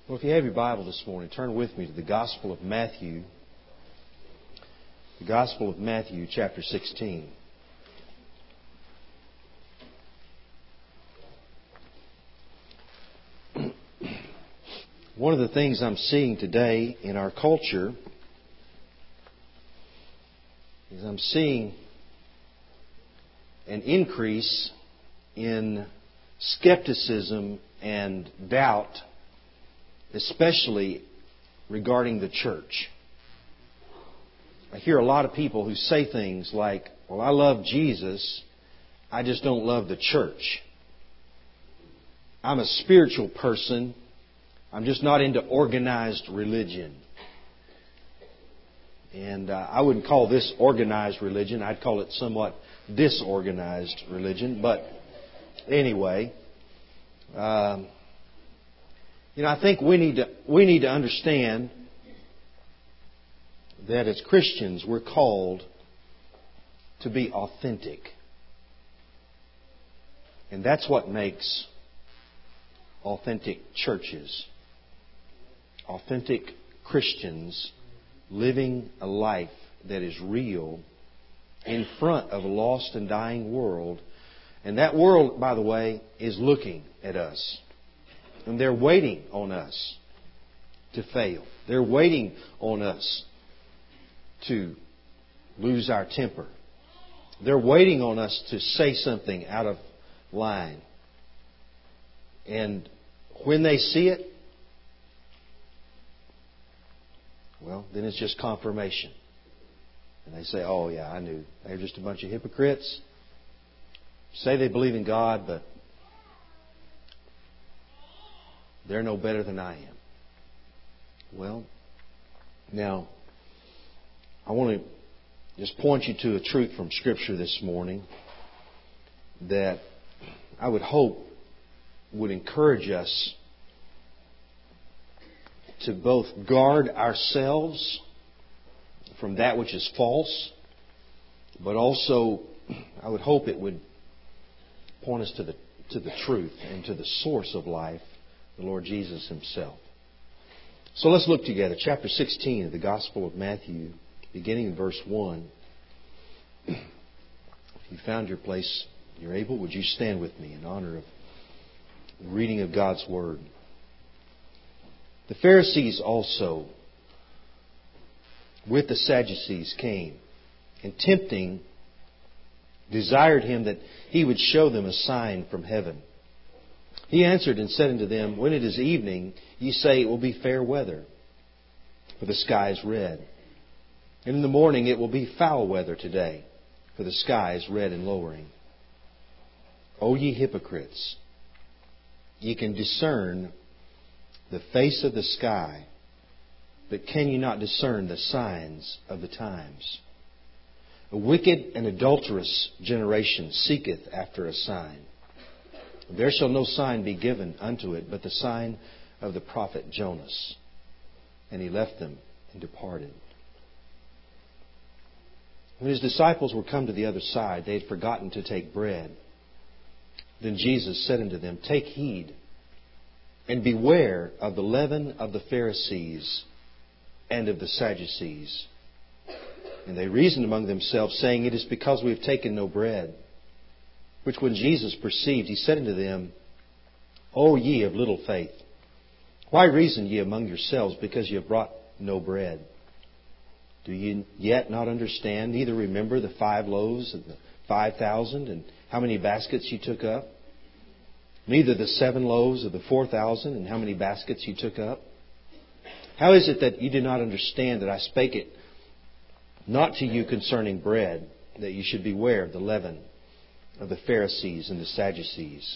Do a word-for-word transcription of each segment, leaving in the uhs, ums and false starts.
Well, if you have your Bible this morning, turn with me to the Gospel of Matthew. The Gospel of Matthew, chapter sixteen. One of the things I'm seeing today in our culture is I'm seeing an increase in skepticism and doubt, especially regarding the church. I hear a lot of people who say things like, well, I love Jesus, I just don't love the church. I'm a spiritual person, I'm just not into organized religion. And uh, I wouldn't call this organized religion, I'd call it somewhat disorganized religion. But anyway, um, you know, I think we need to we need to understand that as Christians we're called to be authentic. And that's what makes authentic churches. Authentic Christians living a life that is real in front of a lost and dying world. And that world, by the way, is looking at us. And they're waiting on us to fail. They're waiting on us to lose our temper. They're waiting on us to say something out of line. And when they see it, well, then it's just confirmation. And they say, oh yeah, I knew. They're just a bunch of hypocrites. Say they believe in God, but they're no better than I am. Well, now, I want to just point you to a truth from Scripture this morning that I would hope would encourage us to both guard ourselves from that which is false, but also I would hope it would point us to the to the truth and to the source of life, the Lord Jesus Himself. So let's look together. Chapter sixteen of the Gospel of Matthew, beginning in verse one. If you found your place, you're able, would you stand with me in honor of the reading of God's Word? The Pharisees also, with the Sadducees, came, and tempting, desired Him that He would show them a sign from heaven. He answered and said unto them, when it is evening, ye say it will be fair weather, for the sky is red. And in the morning it will be foul weather today, for the sky is red and lowering. O ye hypocrites, ye can discern the face of the sky, but can you not discern the signs of the times? A wicked and adulterous generation seeketh after a sign. There shall no sign be given unto it, but the sign of the prophet Jonas. And He left them and departed. When His disciples were come to the other side, they had forgotten to take bread. Then Jesus said unto them, take heed, and beware of the leaven of the Pharisees and of the Sadducees. And they reasoned among themselves, saying, it is because we have taken no bread. Which when Jesus perceived, He said unto them, O ye of little faith, why reason ye among yourselves, because ye have brought no bread? Do ye yet not understand, neither remember the five loaves and the five thousand, and how many baskets ye took up? Neither the seven loaves of the four thousand, and how many baskets ye took up? How is it that ye do not understand that I spake it not to you concerning bread, that ye should beware of the leaven of the Pharisees and the Sadducees?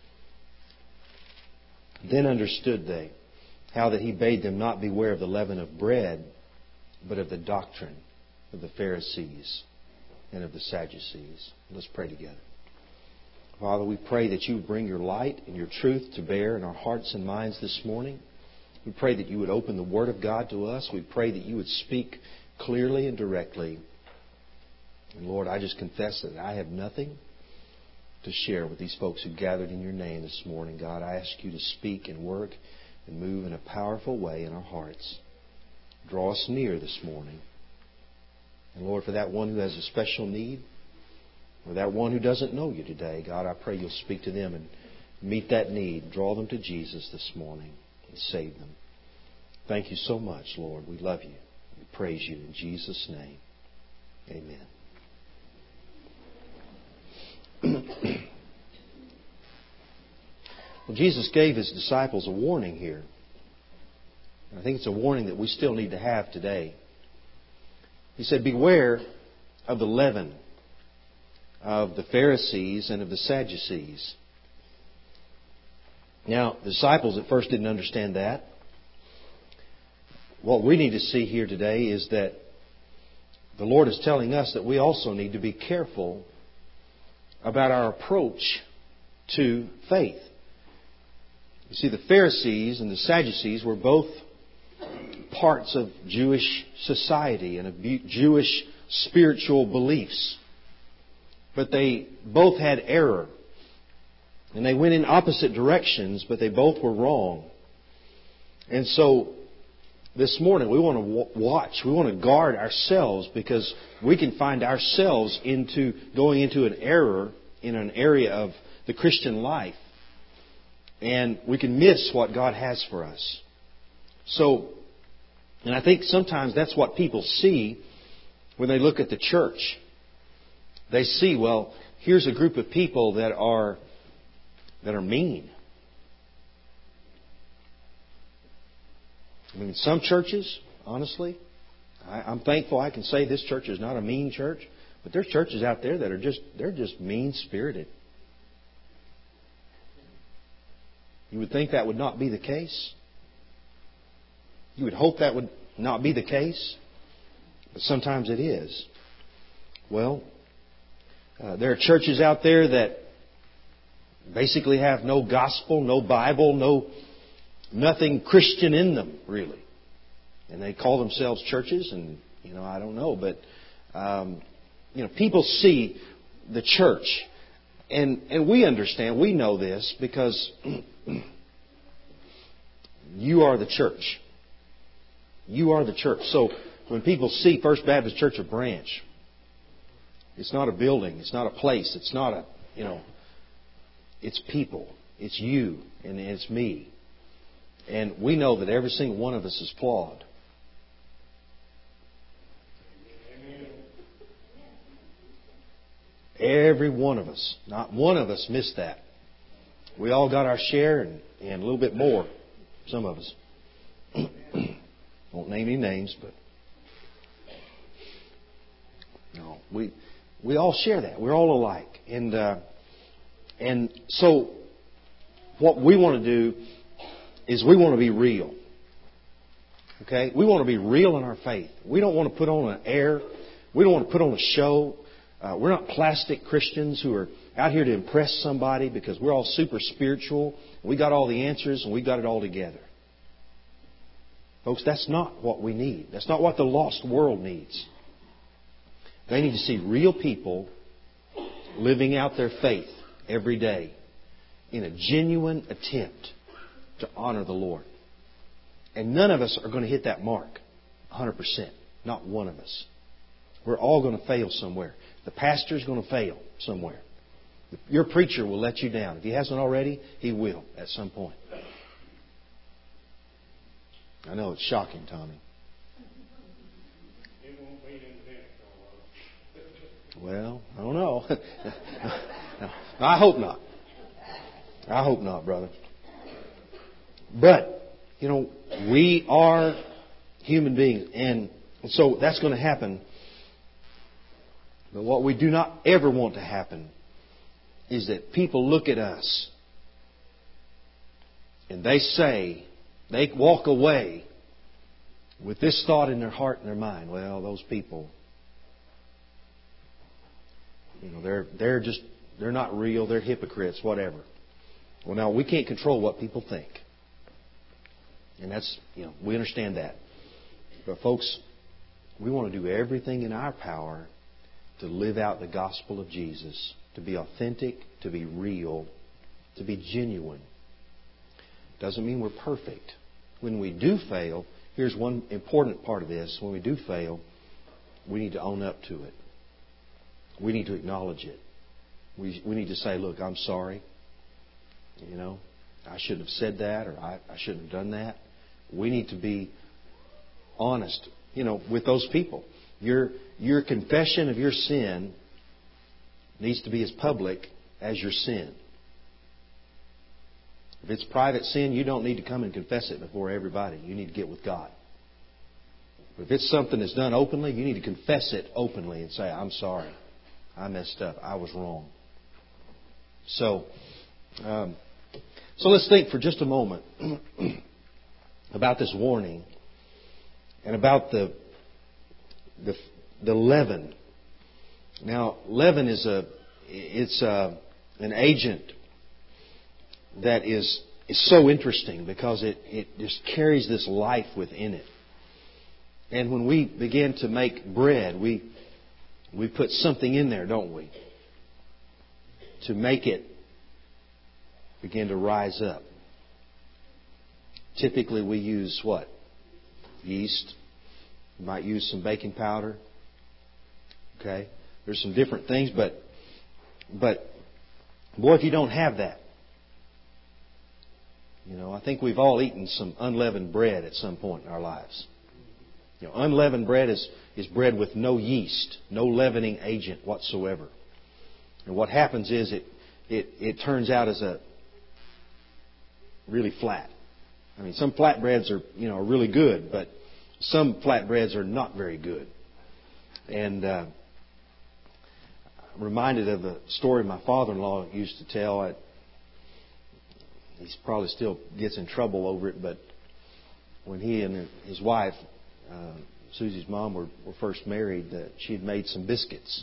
Then understood they how that He bade them not beware of the leaven of bread, but of the doctrine of the Pharisees and of the Sadducees. Let's pray together. Father, we pray that You would bring Your light and Your truth to bear in our hearts and minds this morning. We pray that You would open the Word of God to us. We pray that You would speak clearly and directly. And Lord, I just confess that I have nothing to share with these folks who gathered in Your name this morning. God, I ask You to speak and work and move in a powerful way in our hearts. Draw us near this morning. And Lord, for that one who has a special need, or that one who doesn't know You today, God, I pray You'll speak to them and meet that need. Draw them to Jesus this morning and save them. Thank You so much, Lord. We love You. We praise You in Jesus' name. Amen. Well, Jesus gave His disciples a warning here. I think it's a warning that we still need to have today. He said, beware of the leaven of the Pharisees and of the Sadducees. Now, the disciples at first didn't understand that. What we need to see here today is that the Lord is telling us that we also need to be careful about our approach to faith. You see, the Pharisees and the Sadducees were both parts of Jewish society and of Jewish spiritual beliefs. But they both had error. And they went in opposite directions, but they both were wrong. And so, this morning we want to watch, we want to guard ourselves, because we can find ourselves into going into an error in an area of the Christian life. And we can miss what God has for us. So, and I think sometimes that's what people see when they look at the church. They see, well, here's a group of people that are that are mean. I mean, some churches, honestly, I, I'm thankful I can say this church is not a mean church, but there's churches out there that are just, they're just mean-spirited. You would think that would not be the case. You would hope that would not be the case, but sometimes it is. Well, uh, there are churches out there that basically have no gospel, no Bible, no nothing Christian in them, really. And they call themselves churches, and, you know, I don't know. But, um, you know, people see the church. And, and we understand, we know this, because you are the church. You are the church. So when people see First Baptist Church of Branch, it's not a building. It's not a place. It's not a, you know, it's people. It's you and it's me. And we know that every single one of us is flawed. Every one of us. Not one of us missed that. We all got our share and, and a little bit more. Some of us. Won't name any names, but no, we we all share that. We're all alike. And uh, and so what we want to do is we want to be real. Okay? We want to be real in our faith. We don't want to put on an air. We don't want to put on a show. Uh, we're not plastic Christians who are out here to impress somebody because we're all super spiritual. We got all the answers and we got it all together. Folks, that's not what we need. That's not what the lost world needs. They need to see real people living out their faith every day in a genuine attempt to honor the Lord. And none of us are going to hit that mark one hundred percent. Not one of us. We're all going to fail somewhere. The pastor's going to fail somewhere. Your preacher will let you down. If he hasn't already, he will at some point. I know it's shocking, Tommy. It won't be in the Well, I don't know. I hope not. I hope not, brother. But, you know, we are human beings. And so that's going to happen. But what we do not ever want to happen is that people look at us and they say, they walk away with this thought in their heart and their mind. Well, those people, you know, they're they're just they're not real. They're hypocrites. Whatever. Well, now we can't control what people think, and that's you know we understand that. But folks, we want to do everything in our power to live out the gospel of Jesus, to be authentic, to be real, to be genuine. Doesn't mean we're perfect. When we do fail, here's one important part of this. When we do fail, we need to own up to it. We need to acknowledge it. We we need to say, look, I'm sorry. You know, I shouldn't have said that, or I, I shouldn't have done that. We need to be honest, you know, with those people. Your your confession of your sin needs to be as public as your sin. If it's private sin, you don't need to come and confess it before everybody. You need to get with God. But if it's something that's done openly, you need to confess it openly and say, I'm sorry. I messed up. I was wrong. So, um, so let's think for just a moment about this warning and about the the, the leaven. Now, leaven is a it's a, an agent that is is so interesting because it, it just carries this life within it. And when we begin to make bread, we we put something in there, don't we? To make it begin to rise up. Typically we use what? Yeast. We might use some baking powder. Okay? There's some different things, but but boy, if you don't have that, you know, I think we've all eaten some unleavened bread at some point in our lives. You know, unleavened bread is, is bread with no yeast, no leavening agent whatsoever. And what happens is it, it, it turns out as a really flat. I mean, some flatbreads are, you know, are really good, but some flatbreads are not very good. And uh, I'm reminded of a story my father-in-law used to tell. I, he probably still gets in trouble over it, but when he and his wife, uh, Susie's mom, were, were first married, uh, she had made some biscuits.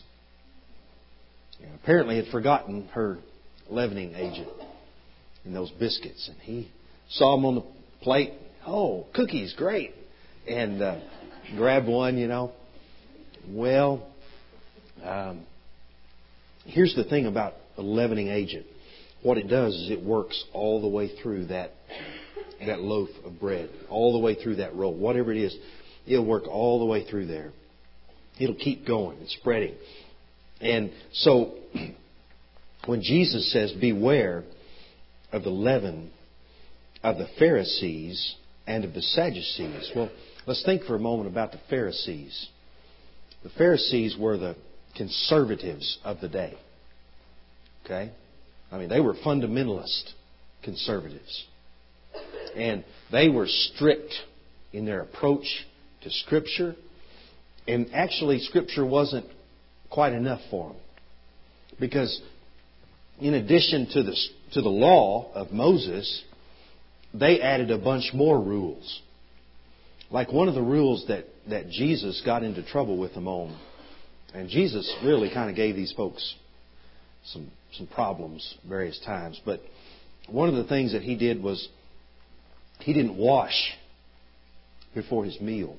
And apparently had forgotten her leavening agent in those biscuits. And he saw them on the plate. Oh, cookies, great. And uh, grabbed one, you know. Well, um, here's the thing about a leavening agent. What it does is it works all the way through that that loaf of bread, all the way through that roll. Whatever it is, it'll work all the way through there. It'll keep going and spreading. And so when Jesus says, beware of the leaven of the Pharisees and of the Sadducees. Well, let's think for a moment about the Pharisees. The Pharisees were the conservatives of the day. Okay? I mean, they were fundamentalist conservatives. And they were strict in their approach to Scripture. And actually, Scripture wasn't quite enough for them. Because in addition to the, to the law of Moses, they added a bunch more rules. Like one of the rules that, that Jesus got into trouble with them on. And Jesus really kind of gave these folks some some problems various times. But one of the things that he did was he didn't wash before his meal.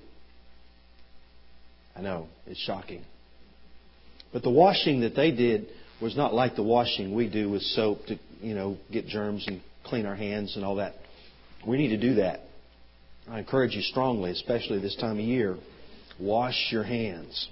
I know, it's shocking. But the washing that they did was not like the washing we do with soap to, you know, get germs and clean our hands and all that. We need to do that. I encourage you strongly, especially this time of year, wash your hands.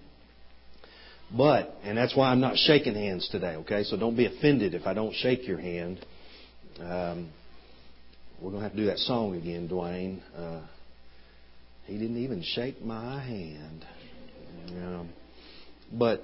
But, and that's why I'm not shaking hands today, okay? So don't be offended if I don't shake your hand. Um, we're going to have to do that song again, Dwayne. Uh, he didn't even shake my hand. Um, but,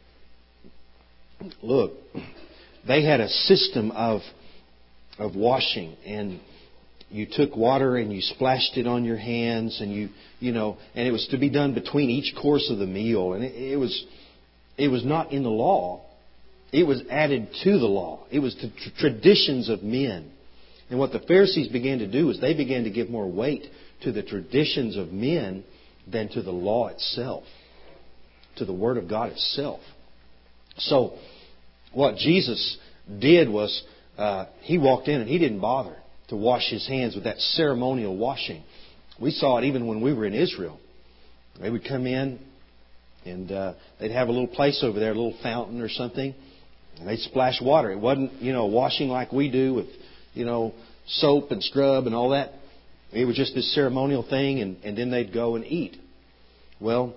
look, they had a system of of washing, and you took water and you splashed it on your hands, and you, you know, and it was to be done between each course of the meal, and it, it was... It was not in the law. It was added to the law. It was the tr- traditions of men. And what the Pharisees began to do is they began to give more weight to the traditions of men than to the law itself, to the Word of God itself. So what Jesus did was uh, He walked in and He didn't bother to wash His hands with that ceremonial washing. We saw it even when we were in Israel. They would come in, and uh, they'd have a little place over there, a little fountain or something, and they'd splash water. It wasn't, you know, washing like we do with, you know, soap and scrub and all that. It was just this ceremonial thing, and, and then they'd go and eat. Well,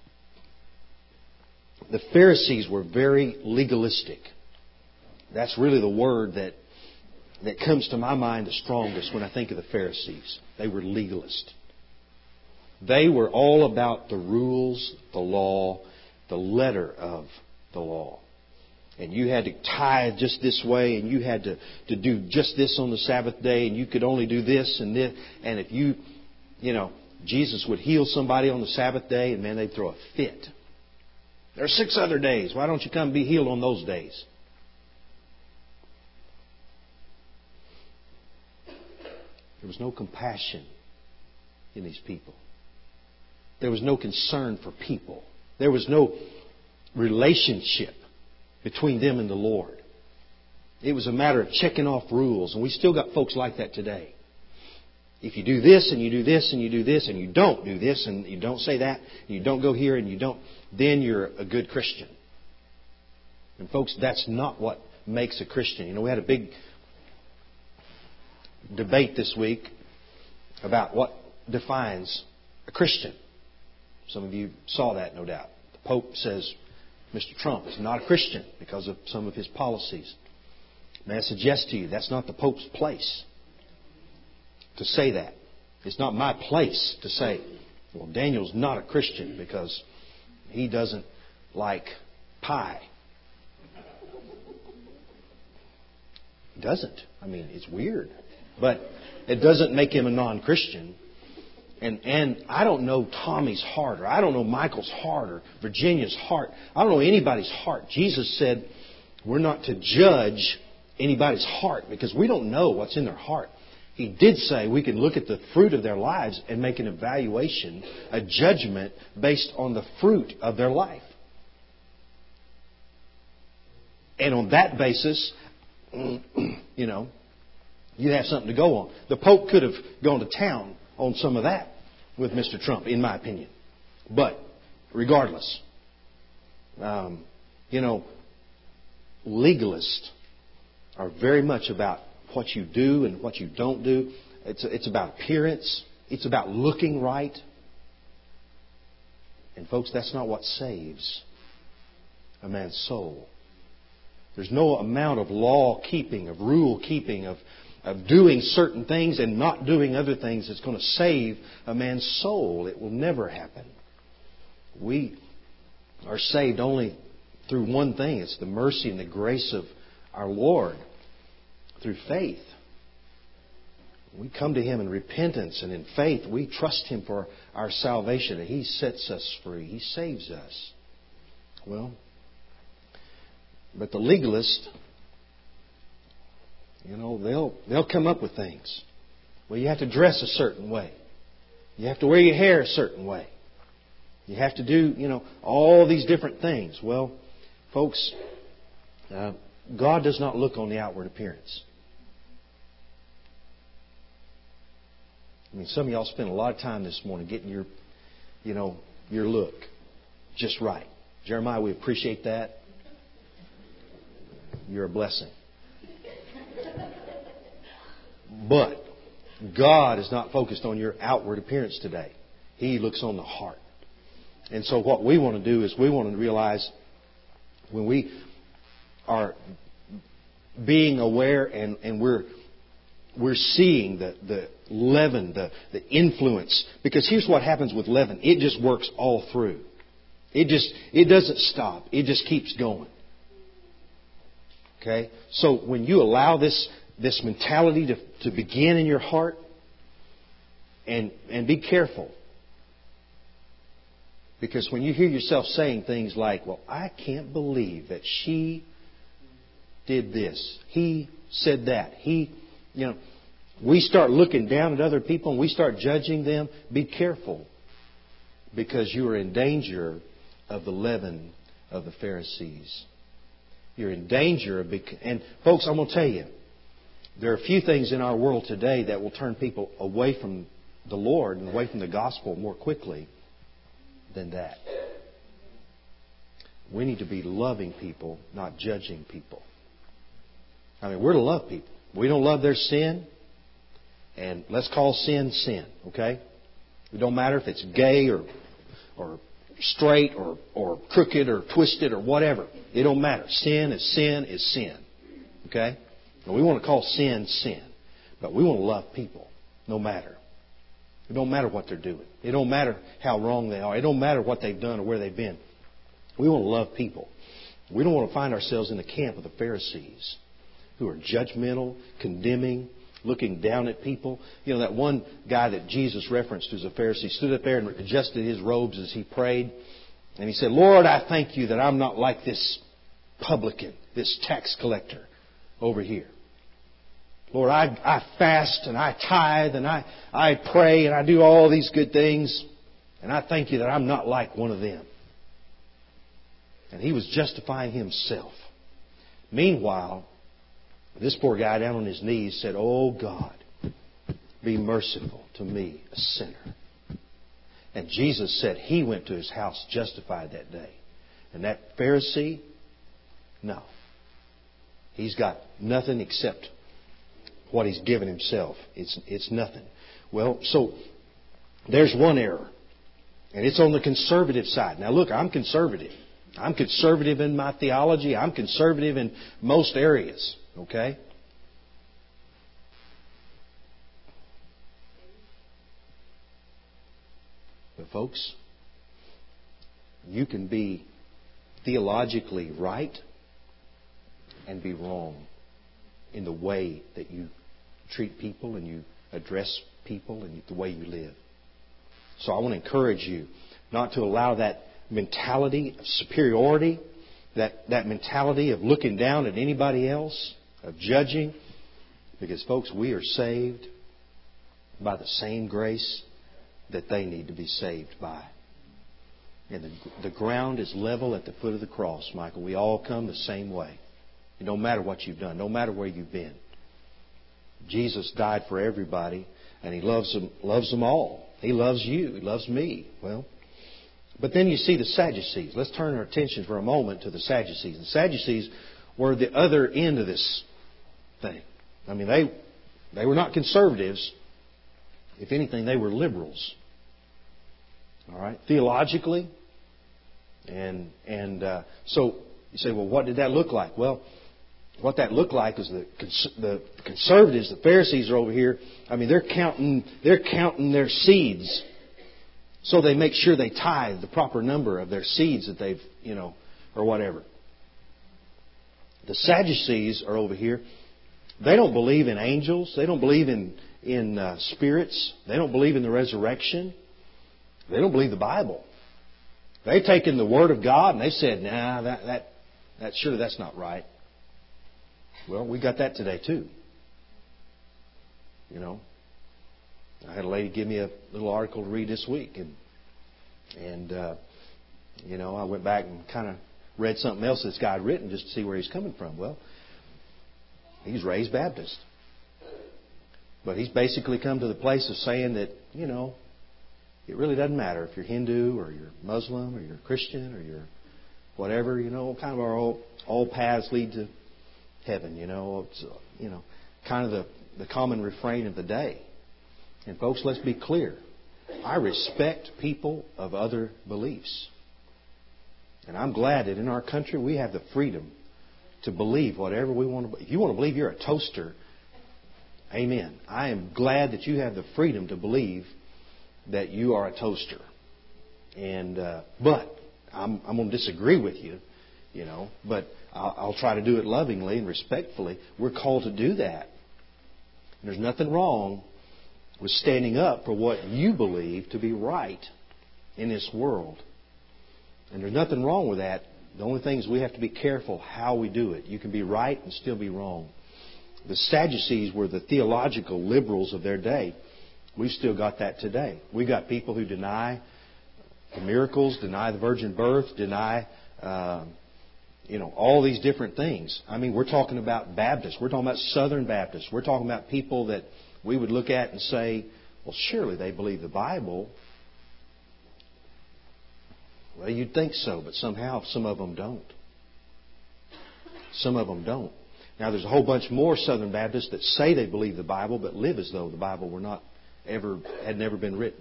the Pharisees were very legalistic. That's really the word that, that comes to my mind the strongest when I think of the Pharisees. They were legalist. They were all about the rules, the law, the letter of the law. And you had to tithe just this way, and you had to, to do just this on the Sabbath day, and you could only do this and this. And if you, you know, Jesus would heal somebody on the Sabbath day, and man, they'd throw a fit. There are six other days. Why don't you come be healed on those days? There was no compassion in these people. There was no concern for people. There was no relationship between them and the Lord. It was a matter of checking off rules. And we still got folks like that today. If you do this and you do this and you do this and you don't do this and you don't say that and you don't go here and you don't, then you're a good Christian. And folks, that's not what makes a Christian. You know, we had a big debate this week about what defines a Christian. Some of you saw that, no doubt. The Pope says Mister Trump is not a Christian because of some of his policies. May I suggest to you, that's not the Pope's place to say that. It's not my place to say, well, Daniel's not a Christian because he doesn't like pie. He doesn't. I mean, it's weird. But it doesn't make him a non-Christian. And and I don't know Tommy's heart, or I don't know Michael's heart, or Virginia's heart. I don't know anybody's heart. Jesus said we're not to judge anybody's heart because we don't know what's in their heart. He did say we can look at the fruit of their lives and make an evaluation, a judgment based on the fruit of their life. And on that basis, you know, you have something to go on. The Pope could have gone to town on some of that with Mister Trump, in my opinion. But regardless, um, you know, legalists are very much about what you do and what you don't do. It's, it's about appearance. It's about looking right. And folks, that's not what saves a man's soul. There's no amount of law keeping, of rule keeping, of of doing certain things and not doing other things that's going to save a man's soul. It will never happen. We are saved only through one thing. It's the mercy and the grace of our Lord through faith. We come to Him in repentance and in faith. We trust Him for our salvation, and He sets us free. He saves us. Well, but the legalist, you know, they'll they'll come up with things. Well, you have to dress a certain way. You have to wear your hair a certain way. You have to do, you know, all these different things. Well, folks, uh, God does not look on the outward appearance. I mean, some of y'all spent a lot of time this morning getting your, you know, your look just right. Jeremiah, we appreciate that. You're a blessing. But God is not focused on your outward appearance today. He looks on the heart. And so what we want to do is we want to realize when we are being aware and, and we're we're seeing the, the leaven, the, the influence. Because here's what happens with leaven. It just works all through. It just it doesn't stop. It just keeps going. Okay? So when you allow this this mentality to, to begin in your heart, and and be careful. Because when you hear yourself saying things like, well, I can't believe that she did this. He said that. He, you know, we start looking down at other people and we start judging them. Be careful. Because you are in danger of the leaven of the Pharisees. You're in danger of... Bec- and folks, I'm going to tell you, there are a few things in our world today that will turn people away from the Lord and away from the gospel more quickly than that. We need to be loving people, not judging people. I mean, we're to love people. We don't love their sin. And let's call sin, sin, okay? It don't matter if it's gay or or straight or, or crooked or twisted or whatever. It don't matter. Sin is sin is sin. Okay? And we want to call sin, sin. But we want to love people, no matter. It don't matter what they're doing. It don't matter how wrong they are. It don't matter what they've done or where they've been. We want to love people. We don't want to find ourselves in the camp of the Pharisees who are judgmental, condemning, looking down at people. You know, that one guy that Jesus referenced who's a Pharisee stood up there and adjusted his robes as he prayed. And he said, Lord, I thank you that I'm not like this publican, this tax collector over here. Lord, I, I fast and I tithe and I, I pray and I do all these good things. And I thank you that I'm not like one of them. And he was justifying himself. Meanwhile, this poor guy down on his knees said, Oh God, be merciful to me, a sinner. And Jesus said he went to his house justified that day. And that Pharisee, no. He's got nothing except what he's given himself. It's, it's nothing. Well, so there's one error. And it's on the conservative side. Now look, I'm conservative. I'm conservative in my theology. I'm conservative in most areas. Okay? But folks, you can be theologically right and be wrong in the way that you treat people and you address people and the way you live. So I want to encourage you not to allow that mentality of superiority, that, that mentality of looking down at anybody else, of judging. Because, folks, we are saved by the same grace that they need to be saved by. And the, the ground is level at the foot of the cross, Michael. We all come the same way. It don't matter what you've done. No matter where you've been. Jesus died for everybody, and He loves them, loves them all. He loves you. He loves me. Well, but then you see the Sadducees. Let's turn our attention for a moment to the Sadducees. The Sadducees were the other end of this thing. I mean, they they were not conservatives. If anything, they were liberals. All right, theologically, and and uh, so you say, well, what did that look like? Well, what that looked like is the the conservatives, the Pharisees are over here. I mean, they're counting they're counting their seeds, so they make sure they tithe the proper number of their seeds that they've, you know, or whatever. The Sadducees are over here. They don't believe in angels. They don't believe in in uh, spirits. They don't believe in the resurrection. They don't believe the Bible. They've taken the Word of God and they've said, nah, that that that surely that's not right. Well, we got that today too. You know, I had a lady give me a little article to read this week, and and uh, you know, I went back and kind of read something else this guy had written just to see where he's coming from. Well, he's raised Baptist, but he's basically come to the place of saying that, you know, it really doesn't matter if you're Hindu or you're Muslim or you're Christian or you're whatever. You know, kind of our all, all paths lead to heaven. You know, it's, you know, kind of the the common refrain of the day. And folks, let's be clear. I respect people of other beliefs. And I'm glad that in our country we have the freedom to believe whatever we want to believe. If you want to believe you're a toaster, amen. I am glad that you have the freedom to believe that you are a toaster. And uh, but I'm, I'm going to disagree with you, you know. But I'll, I'll try to do it lovingly and respectfully. We're called to do that. And there's nothing wrong with standing up for what you believe to be right in this world. And there's nothing wrong with that. The only thing is we have to be careful how we do it. You can be right and still be wrong. The Sadducees were the theological liberals of their day. We've still got that today. We've got people who deny the miracles, deny the virgin birth, deny, uh, you know, all these different things. I mean, we're talking about Baptists. We're talking about Southern Baptists. We're talking about people that we would look at and say, well, surely they believe the Bible. Well, you'd think so, but somehow some of them don't. Some of them don't. Now, there's a whole bunch more Southern Baptists that say they believe the Bible, but live as though the Bible were not ever had never been written.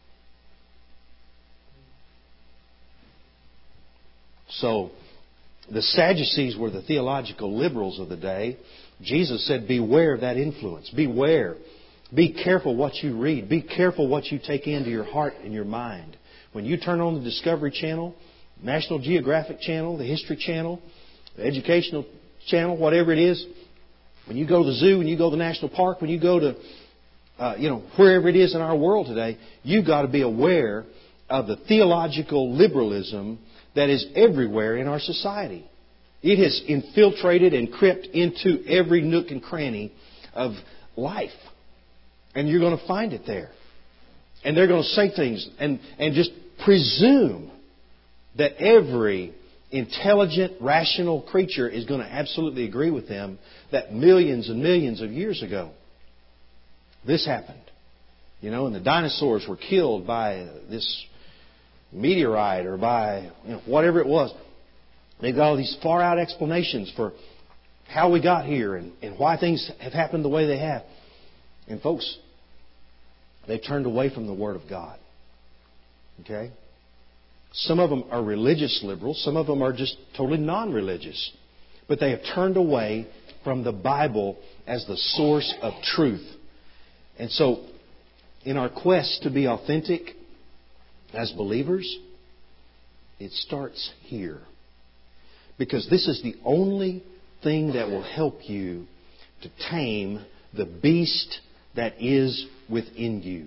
So, the Sadducees were the theological liberals of the day. Jesus said, beware of that influence. Beware. Be careful what you read. Be careful what you take into your heart and your mind. When you turn on the Discovery Channel, National Geographic Channel, the History Channel, the Educational Channel, whatever it is, when you go to the zoo, when you go to the National Park, when you go to, uh, you know, wherever it is in our world today, you've got to be aware of the theological liberalism that is everywhere in our society. It has infiltrated and crept into every nook and cranny of life. And you're going to find it there. And they're going to say things and, and just presume that every intelligent, rational creature is going to absolutely agree with them that millions and millions of years ago this happened. You know, and the dinosaurs were killed by this meteorite or by, you know, whatever it was. They've got all these far out explanations for how we got here and, and why things have happened the way they have. And folks, they've turned away from the Word of God. Okay? Some of them are religious liberals. Some of them are just totally non-religious. But they have turned away from the Bible as the source of truth. And so, in our quest to be authentic as believers, it starts here. Because this is the only thing that will help you to tame the beast that is within you.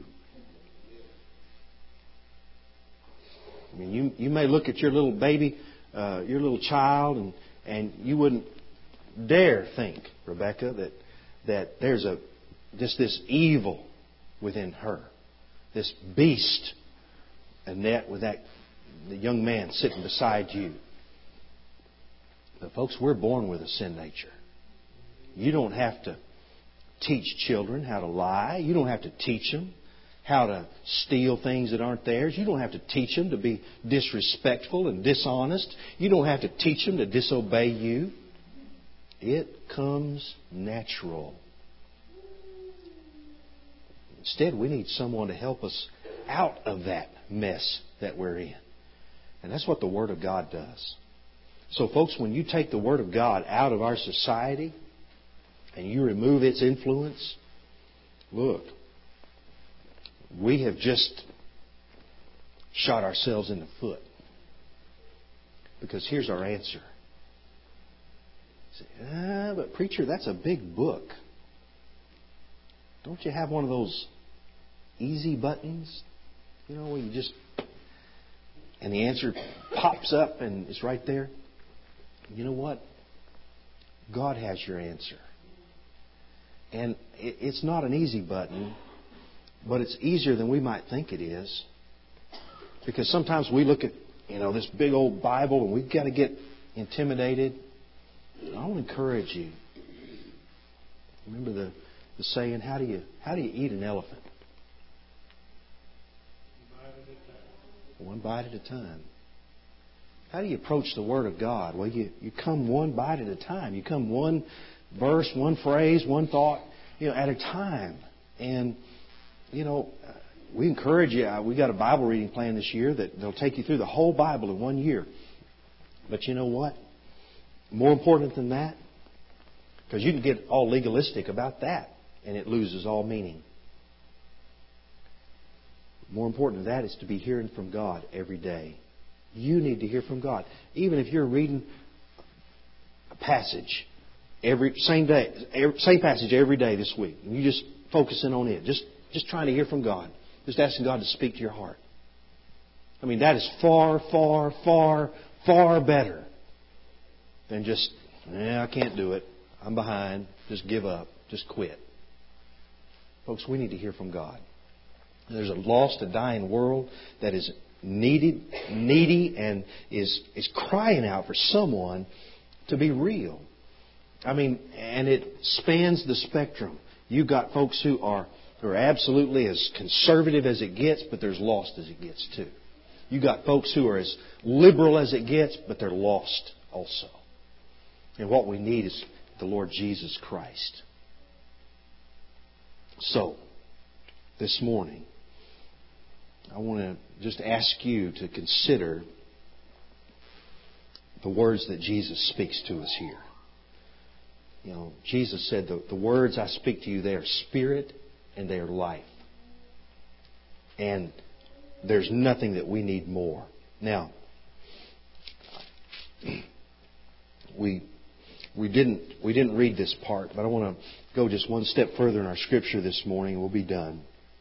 I mean, you, you may look at your little baby, uh, your little child, and, and you wouldn't dare think, Rebecca, that that there's a just this evil within her, this beast. Annette, with that the young man sitting beside you. But folks, we're born with a sin nature. You don't have to teach children how to lie. You don't have to teach them how to steal things that aren't theirs. You don't have to teach them to be disrespectful and dishonest. You don't have to teach them to disobey you. It comes natural. Instead, we need someone to help us out of that mess that we're in. And that's what the Word of God does. So, folks, when you take the Word of God out of our society and you remove its influence, look, we have just shot ourselves in the foot. Because here's our answer. You say, ah, but preacher, that's a big book. Don't you have one of those easy buttons? You know, where you just... And the answer pops up and it's right there. You know what? God has your answer. And it's not an easy button, but it's easier than we might think it is. Because sometimes we look at, you know, this big old Bible and we've got to get intimidated. I want to encourage you. Remember the, the saying, how do you how do you eat an elephant? One bite at a time. How do you approach the Word of God? Well, you, you come one bite at a time. You come one verse, one phrase, one thought, you know, at a time. And, you know, we encourage you. We got a Bible reading plan this year that they'll take you through the whole Bible in one year. But you know what? More important than that, because you can get all legalistic about that, and it loses all meaning. More important than that is to be hearing from God every day. You need to hear from God. Even if you're reading a passage every same day, every, same passage every day this week, and you just focusing on it, just just trying to hear from God, just asking God to speak to your heart. I mean, that is far, far, far, far better than just, yeah, I can't do it. I'm behind. Just give up. Just quit. Folks, we need to hear from God. There's a lost, a dying world that is needed, needy and is is crying out for someone to be real. I mean, and it spans the spectrum. You've got folks who are who are absolutely as conservative as it gets, but they're as lost as it gets too. You've got folks who are as liberal as it gets, but they're lost also. And what we need is the Lord Jesus Christ. So, this morning, I want to just ask you to consider the words that Jesus speaks to us here. You know, Jesus said, the, the words I speak to you, they are spirit and they are life. And there's nothing that we need more. Now, we we didn't we didn't read this part, but I want to go just one step further in our scripture this morning. We'll be done.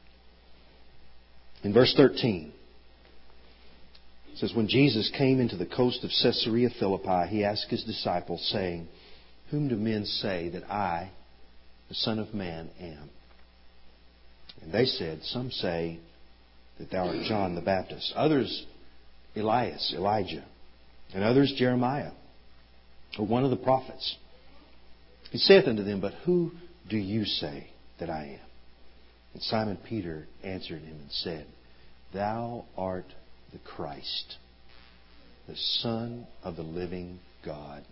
In verse thirteen, it says, when Jesus came into the coast of Caesarea Philippi, He asked His disciples, saying, whom do men say that I, the Son of Man, am? And they said, some say that thou art John the Baptist, others Elias, Elijah, and others Jeremiah, or one of the prophets. He saith unto them, but who do you say that I am? And Simon Peter answered him and said, thou art the Christ, the Son of the living God.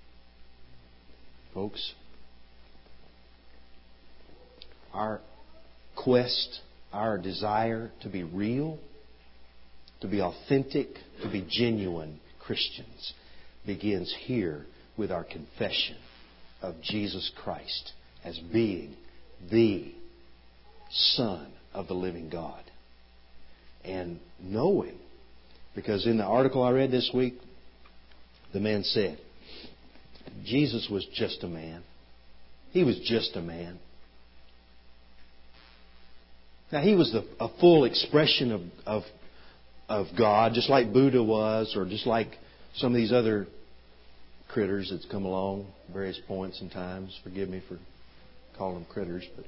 Folks, our quest, our desire to be real, to be authentic, to be genuine Christians begins here with our confession of Jesus Christ as being the Son of the living God. And knowing, because in the article I read this week, the man said, Jesus was just a man. He was just a man. Now, He was the, a full expression of, of, of God, just like Buddha was, or just like some of these other critters that's come along at various points and times. Forgive me for calling them critters, but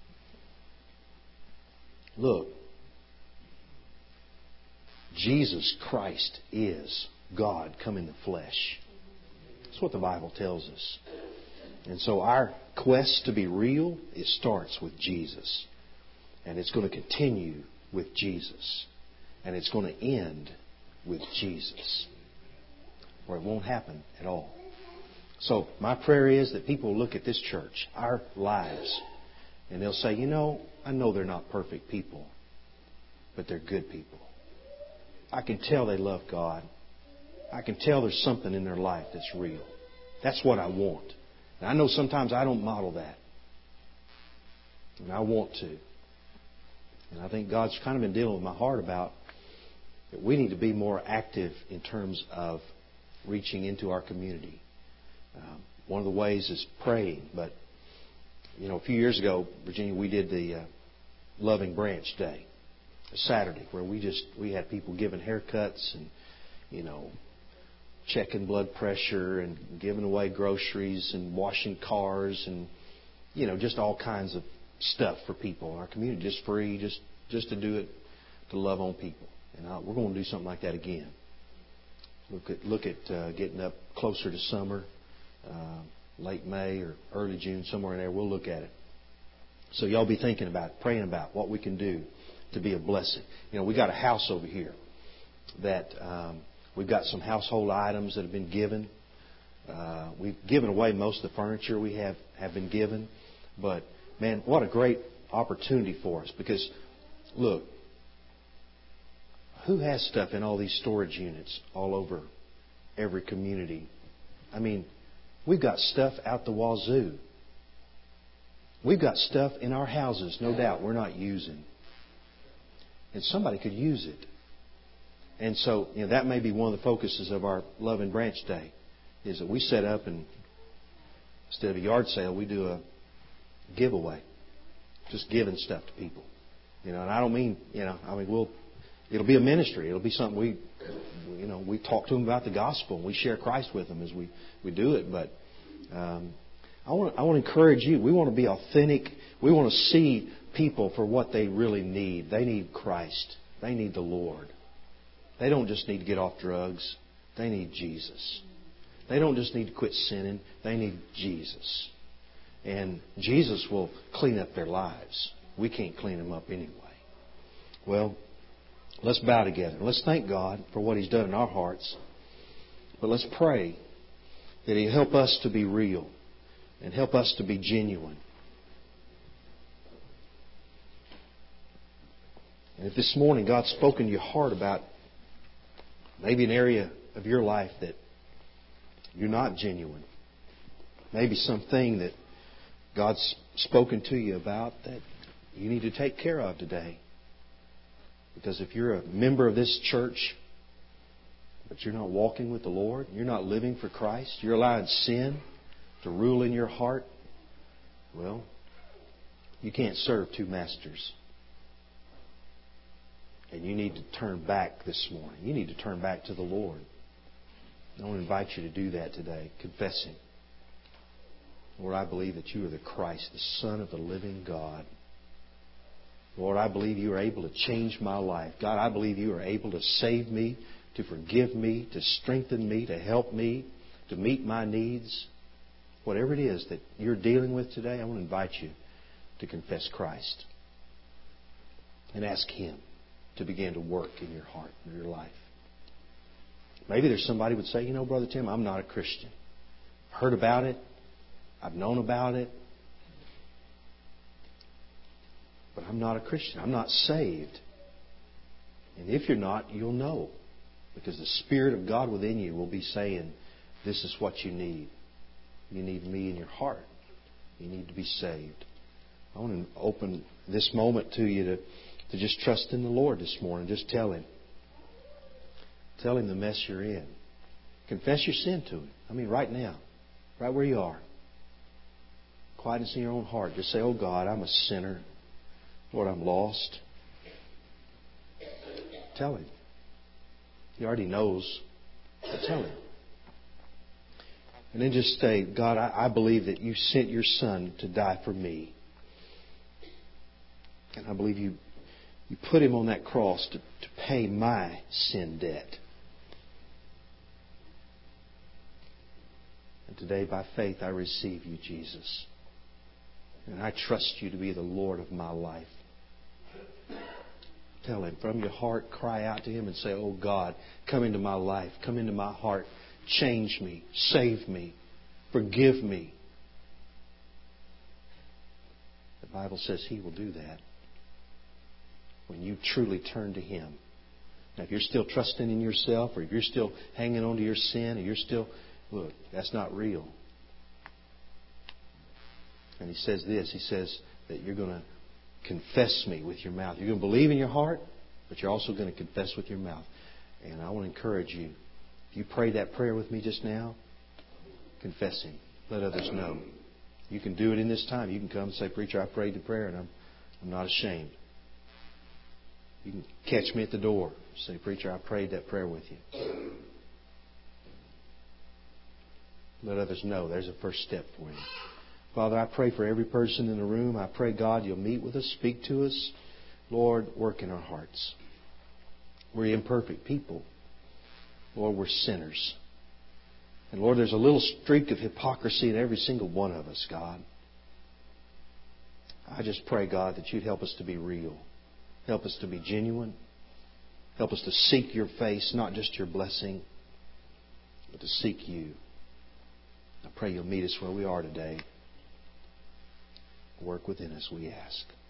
look, Jesus Christ is God come in the flesh. That's what the Bible tells us. And so our quest to be real, it starts with Jesus. And it's going to continue with Jesus. And it's going to end with Jesus. Or it won't happen at all. So my prayer is that people look at this church, our lives, and they'll say, you know, I know they're not perfect people, but they're good people. I can tell they love God. I can tell there's something in their life that's real. That's what I want. And I know sometimes I don't model that. And I want to. And I think God's kind of been dealing with my heart about that we need to be more active in terms of reaching into our community. Um, one of the ways is praying. But, you know, a few years ago, Virginia, we did the uh, Loving Branch Day, a Saturday, where we just, we had people giving haircuts and, you know, checking blood pressure and giving away groceries and washing cars and, you know, just all kinds of stuff for people in our community, just free, just just to do it, to love on people. And I, we're going to do something like that again. Look at look at uh, getting up closer to summer, uh, late May or early June, somewhere in there. We'll look at it. So y'all be thinking about, praying about what we can do to be a blessing. You know, we got a house over here that um, we've got some household items that have been given. Uh, we've given away most of the furniture we have, have been given. But, man, what a great opportunity for us. Because, look, who has stuff in all these storage units all over every community? I mean, we've got stuff out the wazoo. We've got stuff in our houses, no doubt, we're not using. And somebody could use it. And so, you know, that may be one of the focuses of our Love and Branch Day, is that we set up and instead of a yard sale, we do a giveaway. Just giving stuff to people. You know, and I don't mean, you know, I mean, we'll, it'll be a ministry. It'll be something we, you know, we talk to them about the gospel. We share Christ with them as we, we do it. But um, I want, I want to encourage you. We want to be authentic. We want to see people for what they really need. They need Christ. They need the Lord. They don't just need to get off drugs. They need Jesus. They don't just need to quit sinning. They need Jesus. And Jesus will clean up their lives. We can't clean them up anyway. Well, let's bow together. Let's thank God for what He's done in our hearts. But let's pray that He'll help us to be real. And help us to be genuine. And if this morning God's spoken to your heart about maybe an area of your life that you're not genuine, maybe something that God's spoken to you about that you need to take care of today. Because if you're a member of this church, but you're not walking with the Lord, you're not living for Christ, you're allowing sin to rule in your heart, well, you can't serve two masters. And you need to turn back this morning. You need to turn back to the Lord. I want to invite you to do that today, confessing. Lord, I believe that you are the Christ, the Son of the living God. Lord, I believe you are able to change my life. God, I believe you are able to save me, to forgive me, to strengthen me, to help me, to meet my needs. Whatever it is that you're dealing with today, I want to invite you to confess Christ and ask Him to begin to work in your heart and your life. Maybe there's somebody who would say, you know, Brother Tim, I'm not a Christian. I've heard about it. I've known about it. But I'm not a Christian. I'm not saved. And if you're not, you'll know. Because the Spirit of God within you will be saying, this is what you need. You need me in your heart. You need to be saved. I want to open this moment to you to, to just trust in the Lord this morning. Just tell Him. Tell Him the mess you're in. Confess your sin to Him. I mean, right now. Right where you are. Quietness in your own heart. Just say, oh God, I'm a sinner. Lord, I'm lost. Tell Him. He already knows. But tell Him. And then just say, God, I, I believe that you sent your Son to die for me. And I believe you, you put Him on that cross to, to pay my sin debt. And today, by faith, I receive you, Jesus. And I trust you to be the Lord of my life. Tell Him from your heart, cry out to Him and say, oh God, come into my life, come into my heart, change me, save me, forgive me. The Bible says He will do that when you truly turn to Him. Now, if you're still trusting in yourself, or if you're still hanging on to your sin, or you're still, look, that's not real. And He says this, He says that you're going to confess me with your mouth. You're going to believe in your heart, but you're also going to confess with your mouth. And I want to encourage you, if you prayed that prayer with me just now, confess Him. Let others know. You can do it in this time. You can come and say, preacher, I prayed the prayer and I'm, I'm not ashamed. You can catch me at the door. Say, preacher, I prayed that prayer with you. Let others know. There's a first step for you. Father, I pray for every person in the room. I pray, God, you'll meet with us, speak to us. Lord, work in our hearts. We're imperfect people. Lord, we're sinners. And Lord, there's a little streak of hypocrisy in every single one of us, God. I just pray, God, that you'd help us to be real. Help us to be genuine. Help us to seek your face, not just your blessing, but to seek you. I pray you'll meet us where we are today. Work within us, we ask.